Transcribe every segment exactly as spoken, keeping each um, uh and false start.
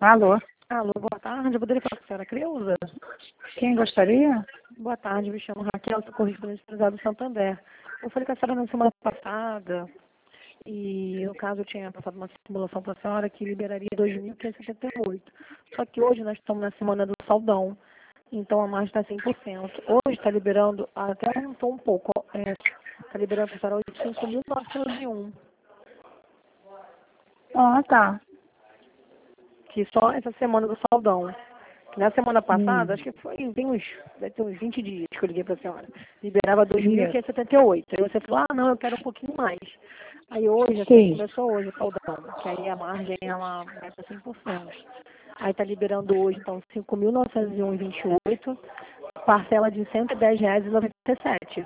Alô, Alô, boa tarde. Eu poderia falar com a senhora Creuza? quem gostaria? Boa tarde, me chamo Raquel, sou correspondente do Santander. Eu falei com a senhora na semana passada e, no caso, eu tinha passado uma simulação para a senhora que liberaria dois mil quinhentos e setenta e oito. Só que hoje nós estamos na semana do saldão, então a margem está cem por cento. Hoje está liberando, até aumentou um pouco, está liberando para a senhora hoje cinco mil novecentos e um. Ah, tá. Que só essa semana do saldão. Na semana passada, Hum, acho que foi, tem uns, deve ter uns vinte dias que eu liguei para a senhora. Liberava dois mil isso. quinhentos e setenta e oito. Aí você falou, ah, não, eu quero um pouquinho mais. Aí hoje, assim, Sim. começou hoje o saldão, que aí a margem ela vai para cem por cento. Aí está liberando hoje, então, cinco mil novecentos e um vírgula vinte e oito, parcela de cento e dez reais e noventa e sete.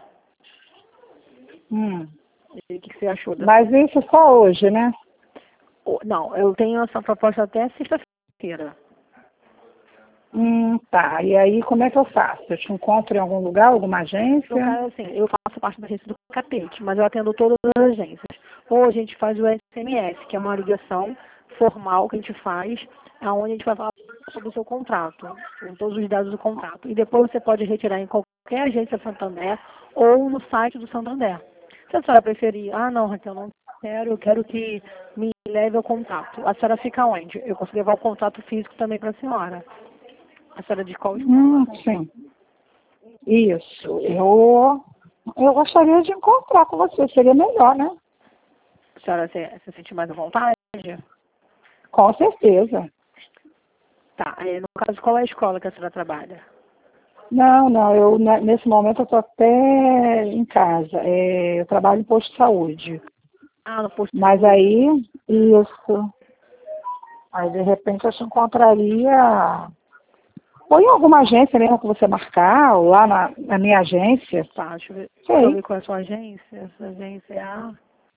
Hum. E o que que você achou dessa? Mas isso só hoje, né? Oh, não, eu tenho essa proposta até sexta-feira. Hum, tá. E aí, como é que eu faço? Eu te encontro em algum lugar, alguma No agência? caso, assim, eu faço parte da agência do Capete, mas eu atendo todas as agências. Ou a gente faz o S M S, que é uma ligação formal que a gente faz, onde a gente vai falar sobre o seu contrato, com todos os dados do contrato. E depois você pode retirar em qualquer agência Santander ou no site do Santander. Se a senhora preferir, ah, não, Raquel, não quero, eu quero que me leve ao contrato. A senhora fica onde? Eu consigo levar o contrato físico também para a senhora. A senhora de qual escola? Hum, sim. Isso. Eu, eu gostaria de encontrar com você. Seria melhor, né? A senhora se, se sente mais à vontade? Com certeza. Tá, é, no caso, qual é a escola que a senhora trabalha? Não, não. Eu, ne- nesse momento, eu estou até em casa. É, eu trabalho em posto de saúde. Ah, no posto de Mas saúde. aí, isso. Aí, de repente, eu te encontraria ou em alguma agência mesmo que você marcar, ou lá na, na minha agência. Tá, deixa eu ver, deixa eu Sei. ver qual é a sua agência. Essa agência é a...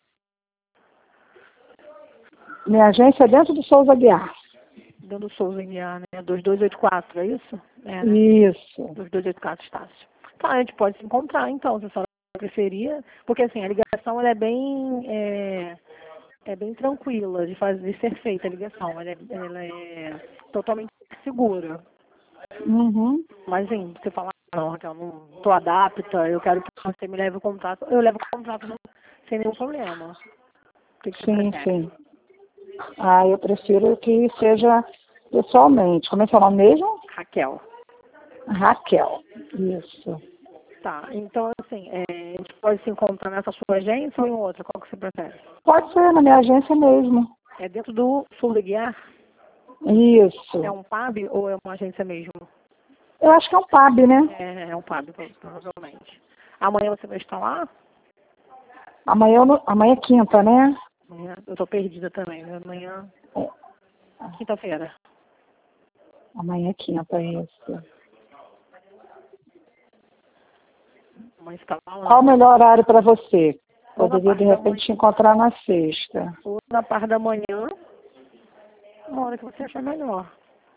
Minha agência é dentro do Souza Guiar. Dando Souza em A, né? dois dois oito quatro, é isso? É, né? Isso. dois dois oito quatro, Estácio. Tá, a gente pode se encontrar, então, se a senhora preferir. Porque, assim, a ligação, ela é bem... É, é bem tranquila de fazer, de ser feita a ligação. Ela é, ela é totalmente segura. Uhum. Mas, assim, você falar, não, Raquel, não tô adapta, eu quero que você me leve o contrato, eu levo o contrato não, sem nenhum problema. O que, que você Sim, prefere? sim. Ah, eu prefiro que seja pessoalmente. Como é seu nome mesmo? Raquel. Raquel. Isso. Tá, então, assim, é, a gente pode se encontrar nessa sua agência ou em outra? Qual que você prefere? Pode ser na minha agência mesmo. É dentro do Sul do Guiar? É Isso. um pub ou é uma agência mesmo? Eu acho que é um pub, né? É, é um pub, pro- provavelmente. Amanhã você vai estar lá? Amanhã, eu não- amanhã é quinta, né? Amanhã, eu tô perdida também, né? Amanhã, É. quinta-feira. Amanhã é quinta, isso. Amanhã você tá lá ou Qual o não? melhor horário para você? Ou na Poderia, de parte da manhã, repente, te encontrar na sexta. ou na parte da manhã, uma hora que você achar melhor.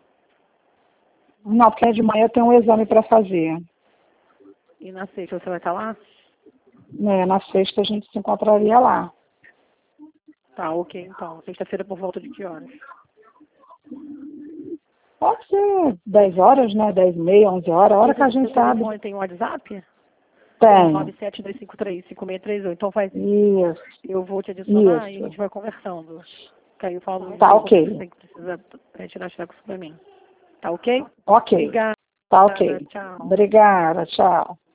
Não, porque de manhã eu tenho um exame para fazer. E na sexta você vai estar lá? Né? Na sexta a gente se encontraria lá. Tá, ok, então. Sexta-feira por volta de que horas? Pode ser dez horas, né? Dez e meia, onze horas, a hora que Esse a gente seu sabe. telefone tem um WhatsApp? O Tem. nove sete dois cinco três, cinco seis três oito. Então faz isso. Isso, Eu vou te adicionar e a gente isso. vai conversando. Que aí eu falo Tá tudo que ok. você precisa retirar xerox pra mim. Tá ok? Ok. Obrigada. Tá ok. Tchau. Obrigada, tchau.